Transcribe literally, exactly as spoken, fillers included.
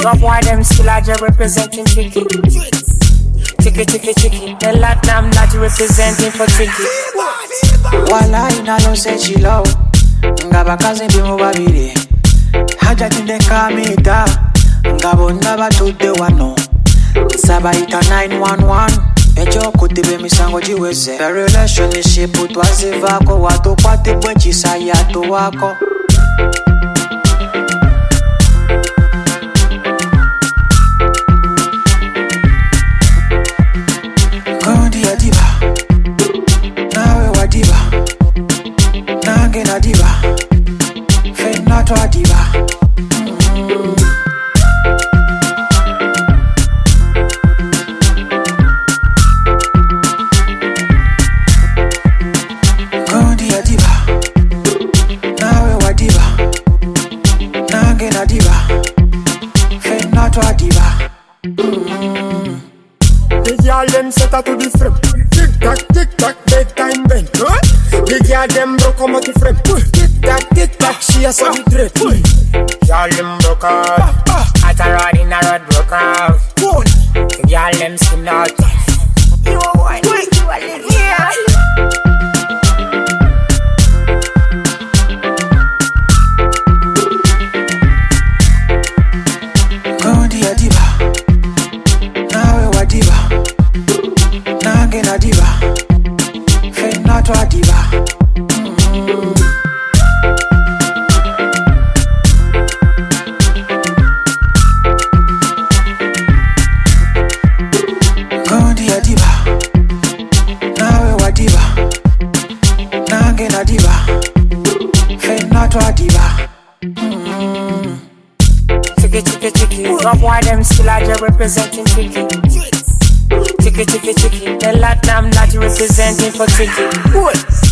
Drop why them still are just representing tricky. Tricky, tricky, tricky. The Latin that you representing for tricky. Wala inalo se chilo ngaba kazi ndimu babiri haja tinde kamita ngabona batude wano sabaita nine one one ejo kutibe misango jiweze the relationship twazivako watu kwate bwechisa yato wako Kondi ya diva nawe wa diva nange na diva fena twa diva mm. Kondi ya diva nawe wa diva nange na diva fena twa diva mm. The girl them set her to the frame. Tick tock, tick tock, bedtime bend. Huh? The girl them broke come out the frame. Tick tock, tick tock, she a some dread. Girl them broke out. At a rod in a rod broke out. The girl them skin out. You want it? You want it? Yeah. Kondi ya diva nawe wa diva nange na diva fena twa diva mm. Kondi ya diva nawe wa diva nange na diva fena twa diva mm. Tricky, tricky, tricky. Drop why them still are just representing tricky. Tricky, tricky, tricky. The Latin that you representing for tricky.